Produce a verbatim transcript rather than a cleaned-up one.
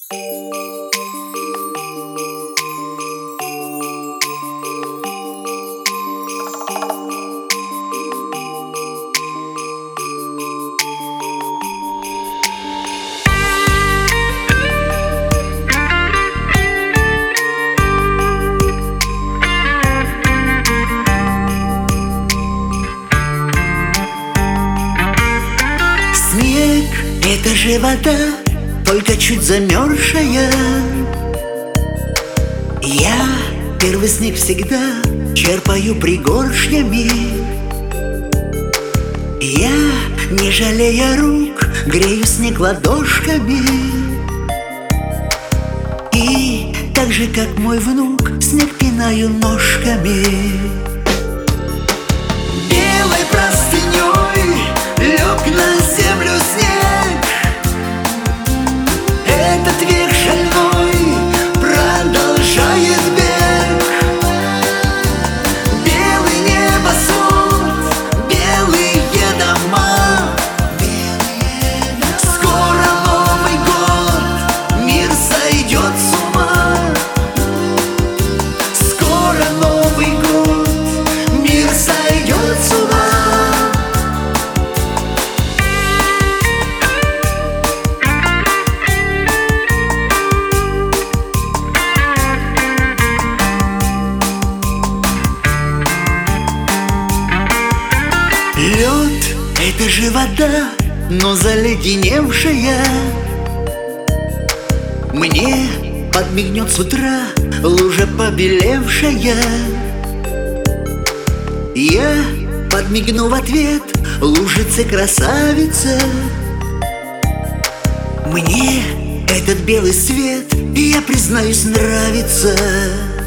Снег — это же вода, только чуть замерзшая. Я первый снег всегда черпаю пригоршнями. Я, не жалея рук, грею снег ладошками. И так же, как мой внук, снег пинаю ножками. Белой простыней лег на землю снег. Этот век шальной продолжает бег. Белый небосвод, белые дома. Скоро Новый год, мир сойдет с ума. Скоро Новый год, мир сойдет с ума. Лед — это же вода, но заледеневшая. Мне подмигнет с утра лужа побелевшая. Я подмигну в ответ лужице красавице. Мне этот белый свет, я признаюсь, нравится.